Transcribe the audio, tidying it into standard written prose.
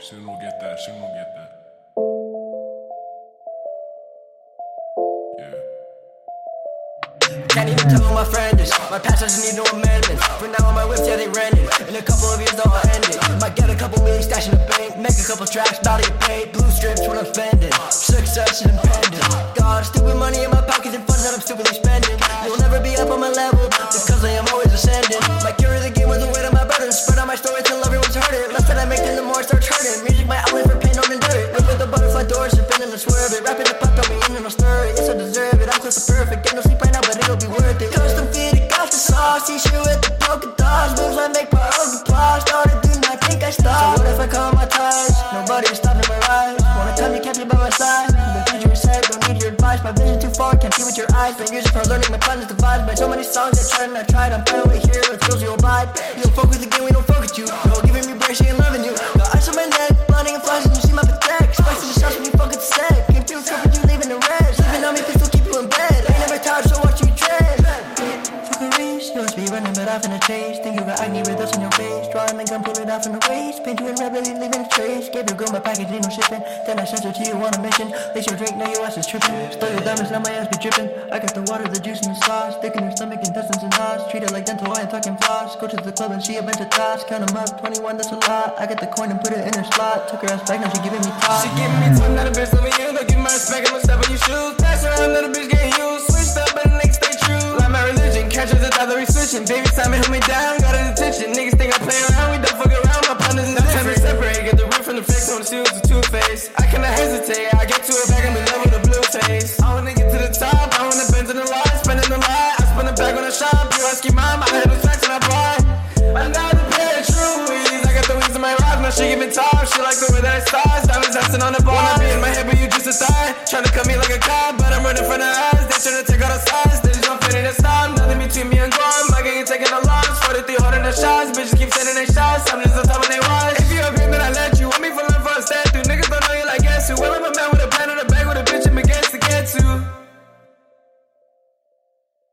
Soon we'll get that. Yeah. Can't even tell who my friend is. My past doesn't need no amendments. For now on my whips, yeah, they rented. In a couple of years, though, I'll end it. Might get a couple million stash in the bank. Make a couple tracks, bout to get paid. Blue strips when I'm spending. Success is impending. Got stupid money in my pockets and funds that I'm stupidly spending. You'll never be up on my level, just cause I am always ascending. Might carry the game with the weight of my burden. Spread out my story till everyone's heard it. Less that I make, then the more it starts hurting. Music, my outlet for pain, don't endure it. Live with the butterfly doors, sipping and I swerve it. Rapping the pop, throw me in and I'll stir it. Yes, I deserve it, I'm close to perfect. Get no sleep right now, but it'll be worth it. Custom fitted, got the sauce. T-shirt with the polka dots. Moves I make per applause. Started do not think I stop. So what if I call my ties? Nobody's stopping my rise. Wanna tell me kept you by my side. The future is said, don't need your advice. My vision too far, can't see with your eyes. Been using for learning my plans to divide. By so many songs I tried and I tried. I'm finally here, it feels you'll abide. You don't fuck with the game, we don't fuck with you. No giving me break, she ain't loving you. Got ice on my neck, blinding and flashing, you see my pathetic. Spicy the shots when you fuck with the set. Came through, covered you, leaving the rest. Sleeping on me, pistol, keep you in bed. I ain't never tired, so watch you tread. Fuck a race, you must be running, but off in a chase. Think you got acne with dust on your face. Drawing the gun, pull it off in the waist. Paint you in red, really leaving a trace. Gave your girl my package, ain't no shipping. Then I sent her to you on a mission. Lace your drink, now your ass is tripping. Stole your diamonds, now my ass be dripping. I got the water, the juice, and the sauce. Thick in your stomach, intestines and knots. Treat it like dental, I ain't talking floss. Go to the club and see a bunch of thoughts. Count them up, 21, that's a lot. I got the coin and put it in her slot. Took her ass back, now she giving me talk. She giving me time, not a bitch loving you. Don't give my respect, I'ma step on your shoes. Pass around, let a bitch get used. Switched up, but the niggas stay true. Like my religion, catch us the thought that we switching. Baby, time and hold me down, got an attention. Niggas think I play around, we don't fuck around. My partners is different. Time to separate, get the root from the fake, so I'm still with the two-face. I cannot hesitate, I get to it back, I'm in love with a blue face. I wanna get to the top, I wanna bend to the line, spending the line. I spend it back on the shop, you ask your mom, I had the facts and I buy. Another pair of true wheelies, I got the wings of my rock, now she giving top. She like the way that I stars, diamonds dancing on the bar. Wanna be in my head, but you just a thigh. Tryna cut me like a cop, but I'm running from the eyes. They tryna take all the sides, they just don't fit in the style. Nothing between me and Guam, I get taking a loss. 43 holding the shots, bitches keep sending their shots. I'm just